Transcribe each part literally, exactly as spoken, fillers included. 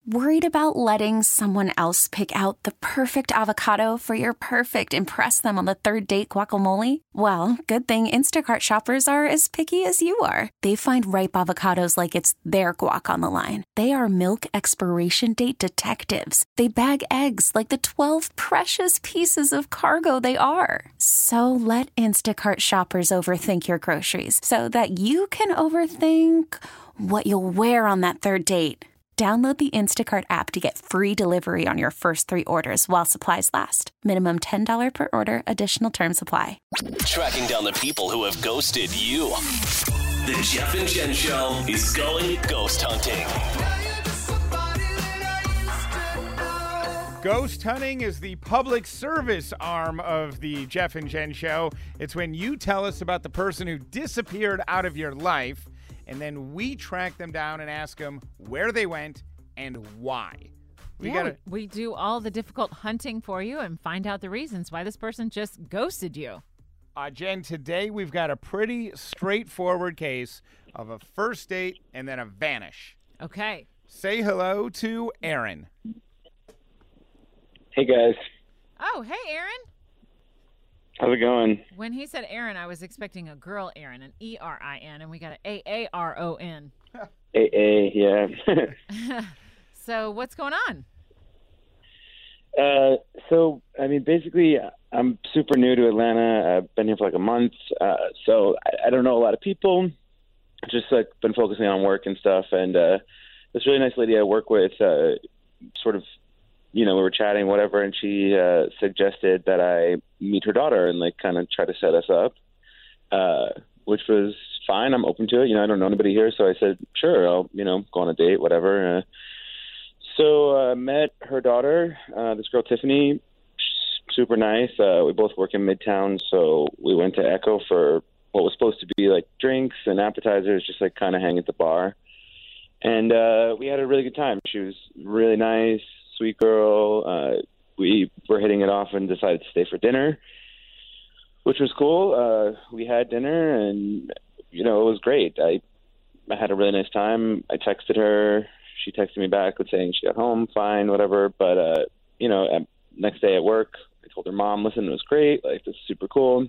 Worried about letting someone else pick out the perfect avocado for your perfect impress them on the third date guacamole? Well, good thing Instacart shoppers are as picky as you are. They find ripe avocados like it's their guac on the line. They are milk expiration date detectives. They bag eggs like the twelve precious pieces of cargo they are. So let Instacart shoppers overthink your groceries so that you can overthink what you'll wear on that third date. Download the Instacart app to get free delivery on your first three orders while supplies last. Minimum ten dollars per order. Additional terms apply. Tracking down the people who have ghosted you. The Jeff and Jen Show is going ghost hunting. Ghost hunting is the public service arm of the Jeff and Jen Show. It's when you tell us about the person who disappeared out of your life, and then we track them down and ask them where they went and why. We yeah, gotta we do all the difficult hunting for you and find out the reasons why this person just ghosted you. Uh, Jen, today we've got a pretty straightforward case of a first date and then a vanish. Okay. Say hello to Aaron. Hey, guys. Oh, hey, Aaron. How's it going? When he said Aaron, I was expecting a girl Aaron, an E R I N, and we got an A A R O N. A A, yeah. So what's going on? Uh, so, I mean, basically, I'm super new to Atlanta. I've been here for like a month, uh, so I, I don't know a lot of people. Just like been focusing on work and stuff. And uh, this really nice lady I work with, uh, sort of, you know, we were chatting, whatever, and she uh, suggested that I meet her daughter and like kind of try to set us up, uh, which was fine. I'm open to it. You know, I don't know anybody here, so I said, sure, I'll, you know, go on a date, whatever. Uh, so I uh, met her daughter, uh, this girl, Tiffany, super nice. Uh, we both work in Midtown, so we went to Echo for what was supposed to be like drinks and appetizers, just like kind of hang at the bar. And uh, we had a really good time. She was really nice, sweet girl. Uh, we were hitting it off and decided to stay for dinner, which was cool. Uh, we had dinner, and, you know, it was great. I, I had a really nice time. I texted her. She texted me back with saying she got home, fine, whatever. But, uh, you know, at, next day at work, I told her mom, listen, it was great. Like, this is super cool.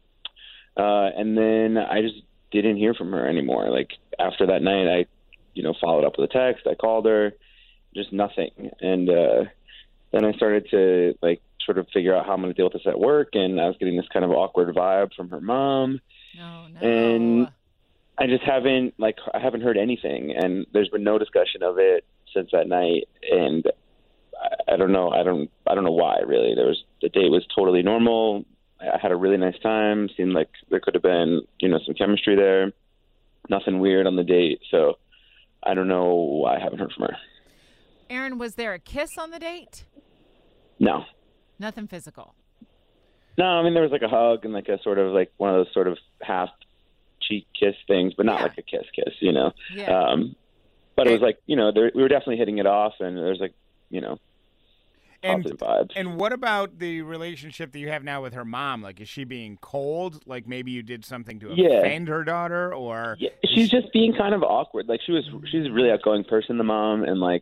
Uh, and then I just didn't hear from her anymore. Like, after that night, I, you know, followed up with a text. I called her. Just nothing. And uh, then I started to like sort of figure out how I'm going to deal with this at work. And I was getting this kind of awkward vibe from her mom. No, no. And I just haven't like I haven't heard anything. And there's been no discussion of it since that night. And I, I don't know. I don't. I don't know why. Really, there was the date was totally normal. I had a really nice time. Seemed like there could have been you know some chemistry there. Nothing weird on the date. So I don't know why I haven't heard from her. Aaron, was there a kiss on the date? No. Nothing physical? No, I mean, there was like a hug and like a sort of like one of those sort of half cheek kiss things, but not yeah. like a kiss kiss, you know? Yeah. Um, but it was like, you know, there, we were definitely hitting it off, and there was like, you know, positive and, vibes. And what about the relationship that you have now with her mom? Like, is she being cold? Like, maybe you did something to yeah. offend her daughter, or yeah, she's just being kind of awkward. Like, she was, she's a really outgoing person, the mom, and like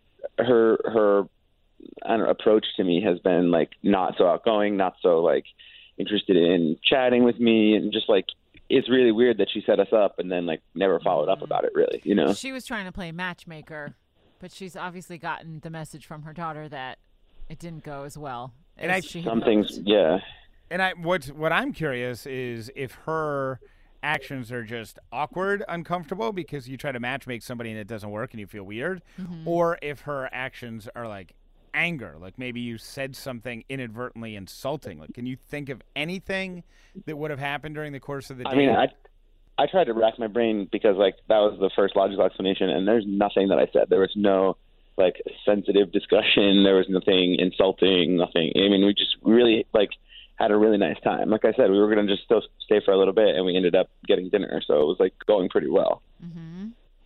her her I don't know, approach to me has been like not so outgoing, not so like interested in chatting with me, and just like it's really weird that she set us up and then like never followed up about it. Really, you know. She was trying to play matchmaker, but she's obviously gotten the message from her daughter that it didn't go as well. And as I she some hoped. things, yeah. And I what what I'm curious is if her actions are just awkward, uncomfortable because you try to matchmake somebody and it doesn't work and you feel weird, mm-hmm. or if her actions are like anger, like maybe you said something inadvertently insulting. Like, can you think of anything that would have happened during the course of the day? I mean, I I tried to rack my brain because like that was the first logical explanation, and there's nothing that I said. There was no like sensitive discussion. There was nothing insulting. Nothing. I mean, we just really like had a really nice time. Like I said, we were going to just still stay for a little bit, and we ended up getting dinner. So it was like going pretty well. Mm-hmm.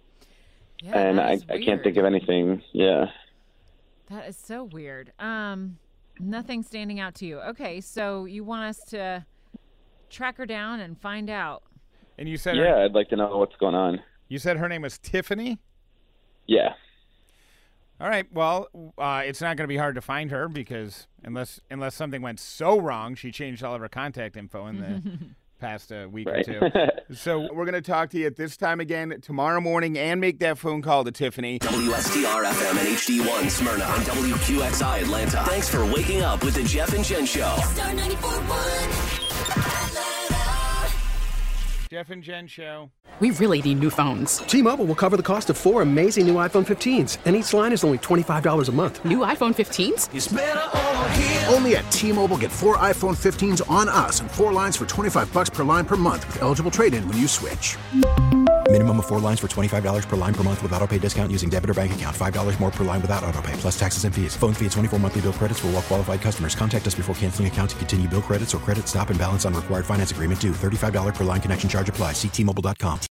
Yeah, and that I, is I can't weird. think of anything. Yeah. That is so weird. Um, nothing standing out to you. Okay, so you want us to track her down and find out. And you said Yeah, her, I'd like to know what's going on. you said her name was Tiffany? Yeah. All right. Well, uh, it's not going to be hard to find her because unless unless something went so wrong, she changed all of her contact info in the past uh, week Right. or two. So we're going to talk to you at this time again tomorrow morning and make that phone call to Tiffany. W S T R F M and H D one Smyrna and W Q X I Atlanta. Thanks for waking up with the Jeff and Jen Show. Star ninety-four point one. Atlanta. Jeff and Jen Show. We really need new phones. T-Mobile will cover the cost of four amazing new iPhone fifteens, and each line is only twenty-five dollars a month. New iPhone fifteens? Only at T-Mobile, get four iPhone fifteens on us and four lines for twenty-five bucks per line per month with eligible trade-in when you switch. Minimum of four lines for twenty-five dollars per line per month with autopay discount using debit or bank account. five dollars more per line without autopay, plus taxes and fees. Phone fee at twenty-four monthly bill credits for well-qualified customers. Contact us before canceling account to continue bill credits or credit stop and balance on required finance agreement due. thirty-five dollars per line connection charge applies. See T Mobile dot com.